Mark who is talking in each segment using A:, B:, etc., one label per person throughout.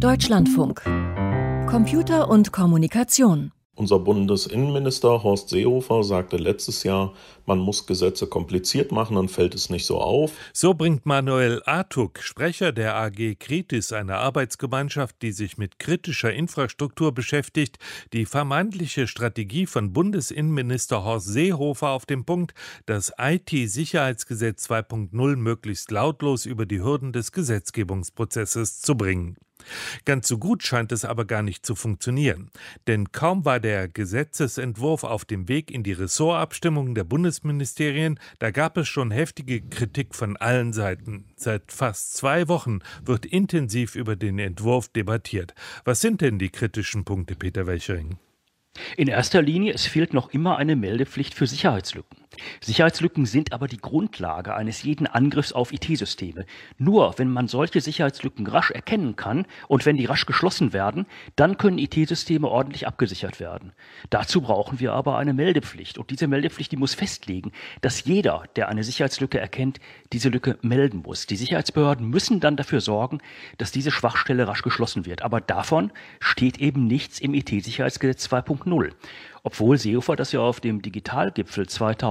A: Deutschlandfunk. Computer und Kommunikation.
B: Unser Bundesinnenminister Horst Seehofer sagte letztes Jahr, man muss Gesetze kompliziert machen, dann fällt es nicht so auf.
C: So bringt Manuel Artuk, Sprecher der AG Kritis, eine Arbeitsgemeinschaft, die sich mit kritischer Infrastruktur beschäftigt, die vermeintliche Strategie von Bundesinnenminister Horst Seehofer auf den Punkt, das IT-Sicherheitsgesetz 2.0 möglichst lautlos über die Hürden des Gesetzgebungsprozesses zu bringen. Ganz so gut scheint es aber gar nicht zu funktionieren. Denn kaum war der Gesetzesentwurf auf dem Weg in die Ressortabstimmung der Bundesministerien, da gab es schon heftige Kritik von allen Seiten. Seit fast 2 Wochen wird intensiv über den Entwurf debattiert. Was sind denn die kritischen Punkte, Peter Welchering?
D: In erster Linie, es fehlt noch immer eine Meldepflicht für Sicherheitslücken. Sicherheitslücken sind aber die Grundlage eines jeden Angriffs auf IT-Systeme. Nur wenn man solche Sicherheitslücken rasch erkennen kann und wenn die rasch geschlossen werden, dann können IT-Systeme ordentlich abgesichert werden. Dazu brauchen wir aber eine Meldepflicht. Und diese Meldepflicht, die muss festlegen, dass jeder, der eine Sicherheitslücke erkennt, diese Lücke melden muss. Die Sicherheitsbehörden müssen dann dafür sorgen, dass diese Schwachstelle rasch geschlossen wird. Aber davon steht eben nichts im IT-Sicherheitsgesetz 2.0. Obwohl Seehofer das ja auf dem Digitalgipfel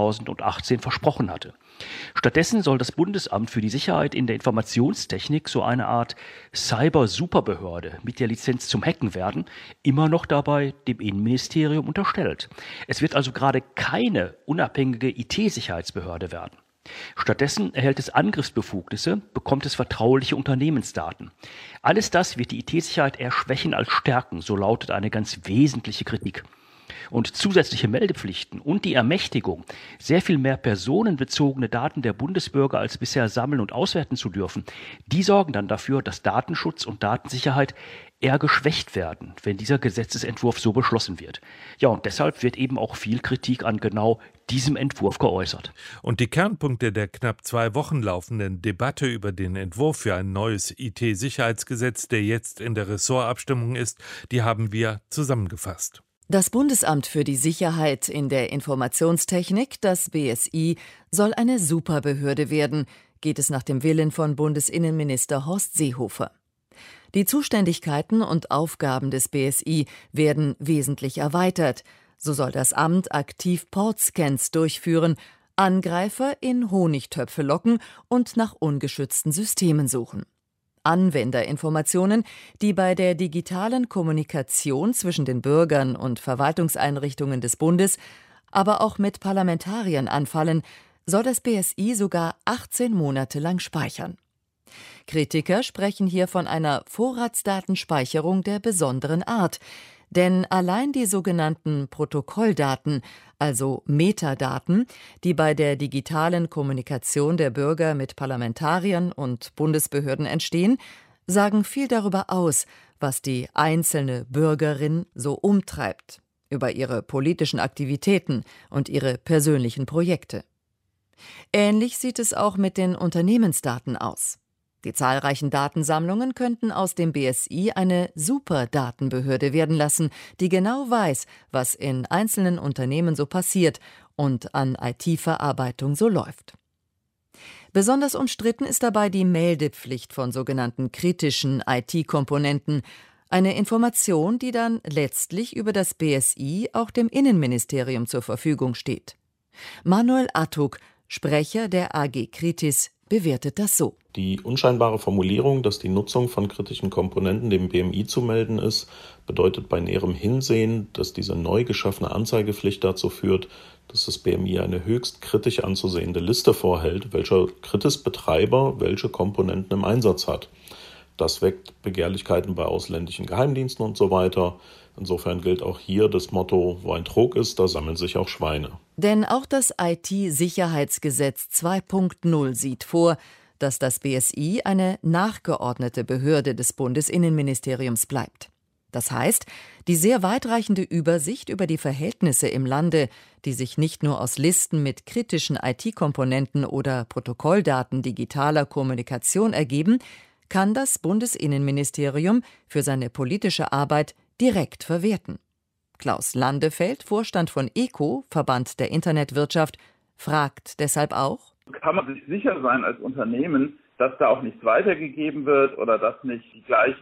D: 2018 versprochen hatte. Stattdessen soll das Bundesamt für die Sicherheit in der Informationstechnik so eine Art Cyber-Superbehörde mit der Lizenz zum Hacken werden, immer noch dabei dem Innenministerium unterstellt. Es wird also gerade keine unabhängige IT-Sicherheitsbehörde werden. Stattdessen erhält es Angriffsbefugnisse, bekommt es vertrauliche Unternehmensdaten. Alles das wird die IT-Sicherheit eher schwächen als stärken, so lautet eine ganz wesentliche Kritik. Und zusätzliche Meldepflichten und die Ermächtigung, sehr viel mehr personenbezogene Daten der Bundesbürger als bisher sammeln und auswerten zu dürfen, die sorgen dann dafür, dass Datenschutz und Datensicherheit eher geschwächt werden, wenn dieser Gesetzesentwurf so beschlossen wird. Ja, und deshalb wird eben auch viel Kritik an genau diesem Entwurf geäußert.
C: Und die Kernpunkte der knapp 2 Wochen laufenden Debatte über den Entwurf für ein neues IT-Sicherheitsgesetz, der jetzt in der Ressortabstimmung ist, die haben wir zusammengefasst.
A: Das Bundesamt für die Sicherheit in der Informationstechnik, das BSI, soll eine Superbehörde werden, geht es nach dem Willen von Bundesinnenminister Horst Seehofer. Die Zuständigkeiten und Aufgaben des BSI werden wesentlich erweitert. So soll das Amt aktiv Portscans durchführen, Angreifer in Honigtöpfe locken und nach ungeschützten Systemen suchen. Anwenderinformationen, die bei der digitalen Kommunikation zwischen den Bürgern und Verwaltungseinrichtungen des Bundes, aber auch mit Parlamentariern anfallen, soll das BSI sogar 18 Monate lang speichern. Kritiker sprechen hier von einer Vorratsdatenspeicherung der besonderen Art, denn allein die sogenannten Protokolldaten, also Metadaten, die bei der digitalen Kommunikation der Bürger mit Parlamentariern und Bundesbehörden entstehen, sagen viel darüber aus, was die einzelne Bürgerin so umtreibt, über ihre politischen Aktivitäten und ihre persönlichen Projekte. Ähnlich sieht es auch mit den Unternehmensdaten aus. Die zahlreichen Datensammlungen könnten aus dem BSI eine Superdatenbehörde werden lassen, die genau weiß, was in einzelnen Unternehmen so passiert und an IT-Verarbeitung so läuft. Besonders umstritten ist dabei die Meldepflicht von sogenannten kritischen IT-Komponenten, eine Information, die dann letztlich über das BSI auch dem Innenministerium zur Verfügung steht. Manuel Artuk, Sprecher der AG Kritis, bewertet das so.
B: Die unscheinbare Formulierung, dass die Nutzung von kritischen Komponenten dem BMI zu melden ist, bedeutet bei näherem Hinsehen, dass diese neu geschaffene Anzeigepflicht dazu führt, dass das BMI eine höchst kritisch anzusehende Liste vorhält, welcher Kritis-Betreiber welche Komponenten im Einsatz hat. Das weckt Begehrlichkeiten bei ausländischen Geheimdiensten und so weiter. Insofern gilt auch hier das Motto, wo ein Trog ist, da sammeln sich auch Schweine.
A: Denn auch das IT-Sicherheitsgesetz 2.0 sieht vor, dass das BSI eine nachgeordnete Behörde des Bundesinnenministeriums bleibt. Das heißt, die sehr weitreichende Übersicht über die Verhältnisse im Lande, die sich nicht nur aus Listen mit kritischen IT-Komponenten oder Protokolldaten digitaler Kommunikation ergeben, kann das Bundesinnenministerium für seine politische Arbeit direkt verwerten. Klaus Landefeld, Vorstand von ECO, Verband der Internetwirtschaft, fragt deshalb auch:
E: Kann man sich sicher sein als Unternehmen, dass da auch nichts weitergegeben wird oder dass nicht die gleichen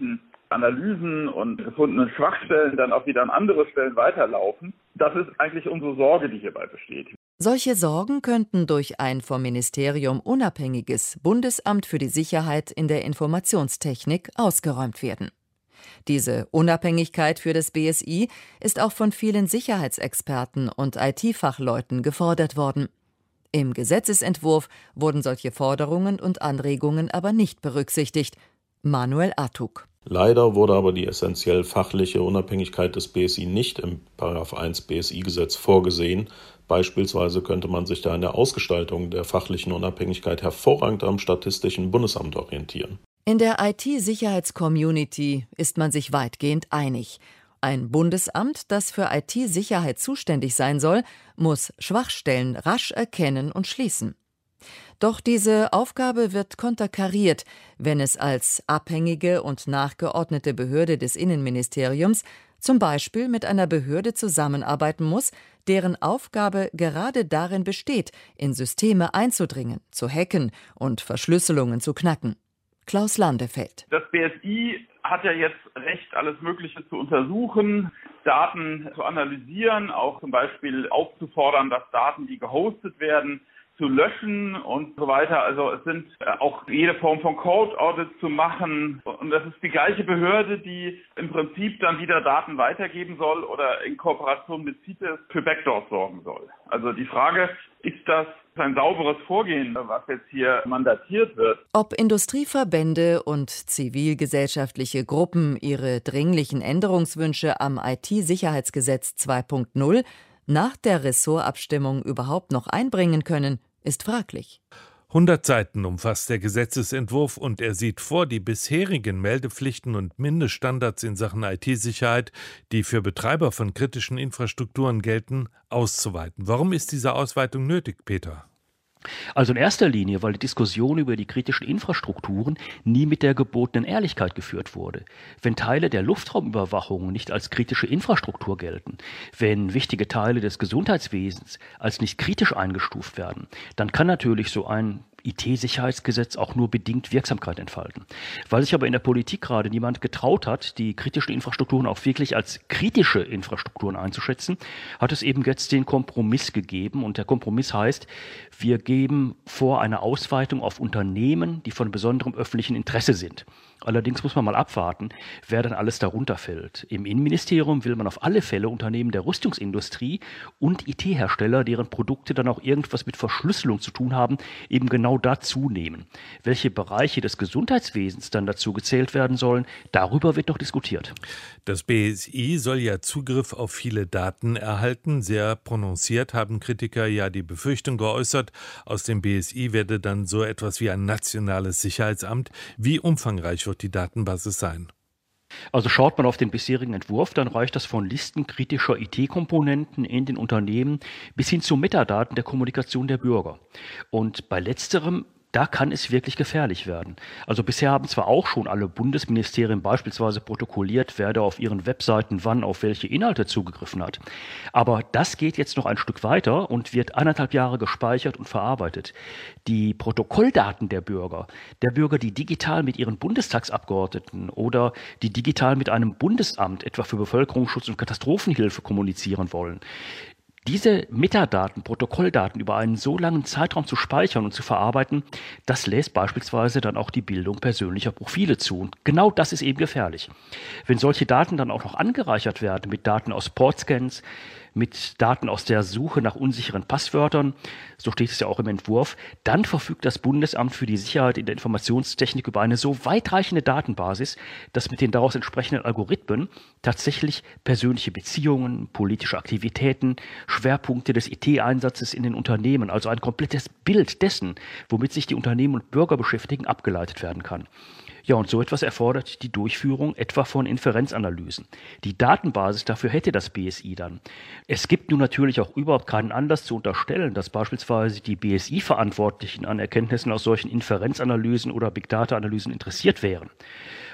E: Analysen und gefundenen Schwachstellen dann auch wieder an andere Stellen weiterlaufen. Das ist eigentlich unsere Sorge, die hierbei besteht.
A: Solche Sorgen könnten durch ein vom Ministerium unabhängiges Bundesamt für die Sicherheit in der Informationstechnik ausgeräumt werden. Diese Unabhängigkeit für das BSI ist auch von vielen Sicherheitsexperten und IT-Fachleuten gefordert worden. Im Gesetzesentwurf wurden solche Forderungen und Anregungen aber nicht berücksichtigt. Manuel Artug.
B: Leider wurde aber die essentiell fachliche Unabhängigkeit des BSI nicht im § 1 BSI-Gesetz vorgesehen. Beispielsweise könnte man sich da in der Ausgestaltung der fachlichen Unabhängigkeit hervorragend am Statistischen Bundesamt orientieren.
A: In der IT-Sicherheits-Community ist man sich weitgehend einig. Ein Bundesamt, das für IT-Sicherheit zuständig sein soll, muss Schwachstellen rasch erkennen und schließen. Doch diese Aufgabe wird konterkariert, wenn es als abhängige und nachgeordnete Behörde des Innenministeriums zum Beispiel mit einer Behörde zusammenarbeiten muss, deren Aufgabe gerade darin besteht, in Systeme einzudringen, zu hacken und Verschlüsselungen zu knacken. Klaus Landefeld.
E: Das BSI hat ja jetzt Recht, alles Mögliche zu untersuchen, Daten zu analysieren, auch zum Beispiel aufzufordern, dass Daten, die gehostet werden, zu löschen und so weiter. Also es sind auch jede Form von Code-Audits zu machen. Und das ist die gleiche Behörde, die im Prinzip dann wieder Daten weitergeben soll oder in Kooperation mit CITES für Backdoors sorgen soll. Also die Frage, ist das ein sauberes Vorgehen, was jetzt hier mandatiert wird?
A: Ob Industrieverbände und zivilgesellschaftliche Gruppen ihre dringlichen Änderungswünsche am IT-Sicherheitsgesetz 2.0 nach der Ressortabstimmung überhaupt noch einbringen können, ist fraglich.
C: 100 Seiten umfasst der Gesetzesentwurf und er sieht vor, die bisherigen Meldepflichten und Mindeststandards in Sachen IT-Sicherheit, die für Betreiber von kritischen Infrastrukturen gelten, auszuweiten. Warum ist diese Ausweitung nötig, Peter?
D: Also in erster Linie, weil die Diskussion über die kritischen Infrastrukturen nie mit der gebotenen Ehrlichkeit geführt wurde. Wenn Teile der Luftraumüberwachung nicht als kritische Infrastruktur gelten, wenn wichtige Teile des Gesundheitswesens als nicht kritisch eingestuft werden, dann kann natürlich so ein IT-Sicherheitsgesetz auch nur bedingt Wirksamkeit entfalten. Weil sich aber in der Politik gerade niemand getraut hat, die kritischen Infrastrukturen auch wirklich als kritische Infrastrukturen einzuschätzen, hat es eben jetzt den Kompromiss gegeben. Und der Kompromiss heißt, wir geben vor eine Ausweitung auf Unternehmen, die von besonderem öffentlichen Interesse sind. Allerdings muss man mal abwarten, wer dann alles darunter fällt. Im Innenministerium will man auf alle Fälle Unternehmen der Rüstungsindustrie und IT-Hersteller, deren Produkte dann auch irgendwas mit Verschlüsselung zu tun haben, eben genau dazu nehmen. Welche Bereiche des Gesundheitswesens dann dazu gezählt werden sollen, darüber wird noch diskutiert.
C: Das BSI soll ja Zugriff auf viele Daten erhalten. Sehr prononciert haben Kritiker ja die Befürchtung geäußert, aus dem BSI werde dann so etwas wie ein nationales Sicherheitsamt. Wie umfangreich wird die Datenbasis sein?
D: Also schaut man auf den bisherigen Entwurf, dann reicht das von Listen kritischer IT-Komponenten in den Unternehmen bis hin zu Metadaten der Kommunikation der Bürger. Und bei letzterem, da kann es wirklich gefährlich werden. Also bisher haben zwar auch schon alle Bundesministerien beispielsweise protokolliert, wer da auf ihren Webseiten wann auf welche Inhalte zugegriffen hat. Aber das geht jetzt noch ein Stück weiter und wird 1,5 Jahre gespeichert und verarbeitet. Die Protokolldaten der Bürger, die digital mit ihren Bundestagsabgeordneten oder die digital mit einem Bundesamt, etwa für Bevölkerungsschutz und Katastrophenhilfe, kommunizieren wollen, diese Metadaten, Protokolldaten über einen so langen Zeitraum zu speichern und zu verarbeiten, das lässt beispielsweise dann auch die Bildung persönlicher Profile zu. Und genau das ist eben gefährlich. Wenn solche Daten dann auch noch angereichert werden mit Daten aus Portscans, mit Daten aus der Suche nach unsicheren Passwörtern, so steht es ja auch im Entwurf, dann verfügt das Bundesamt für die Sicherheit in der Informationstechnik über eine so weitreichende Datenbasis, dass mit den daraus entsprechenden Algorithmen tatsächlich persönliche Beziehungen, politische Aktivitäten, Schwerpunkte des IT-Einsatzes in den Unternehmen, also ein komplettes Bild dessen, womit sich die Unternehmen und Bürger beschäftigen, abgeleitet werden kann. Ja, und so etwas erfordert die Durchführung etwa von Inferenzanalysen. Die Datenbasis dafür hätte das BSI dann. Es gibt nun natürlich auch überhaupt keinen Anlass zu unterstellen, dass beispielsweise die BSI-Verantwortlichen an Erkenntnissen aus solchen Inferenzanalysen oder Big-Data-Analysen interessiert wären.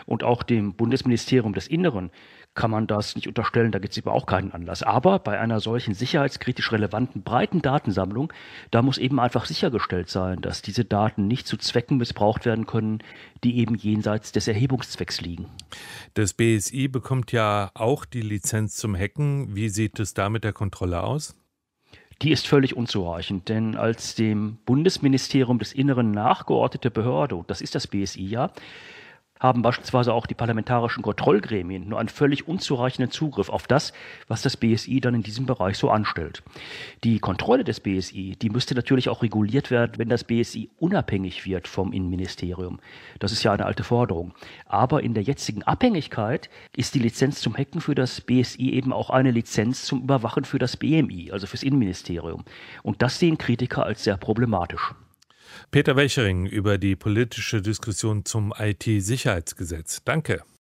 D: Und auch dem Bundesministerium des Inneren kann man das nicht unterstellen, da gibt es eben auch keinen Anlass. Aber bei einer solchen sicherheitskritisch relevanten, breiten Datensammlung, da muss eben einfach sichergestellt sein, dass diese Daten nicht zu Zwecken missbraucht werden können, die eben jenseits des Erhebungszwecks liegen.
C: Das BSI bekommt ja auch die Lizenz zum Hacken. Wie sieht es da mit der Kontrolle aus?
D: Die ist völlig unzureichend, denn als dem Bundesministerium des Inneren nachgeordnete Behörde, und das ist das BSI ja, haben beispielsweise auch die parlamentarischen Kontrollgremien nur einen völlig unzureichenden Zugriff auf das, was das BSI dann in diesem Bereich so anstellt. Die Kontrolle des BSI, die müsste natürlich auch reguliert werden, wenn das BSI unabhängig wird vom Innenministerium. Das ist ja eine alte Forderung. Aber in der jetzigen Abhängigkeit ist die Lizenz zum Hacken für das BSI eben auch eine Lizenz zum Überwachen für das BMI, also fürs Innenministerium. Und das sehen Kritiker als sehr problematisch.
C: Peter Welchering über die politische Diskussion zum IT-Sicherheitsgesetz. Danke.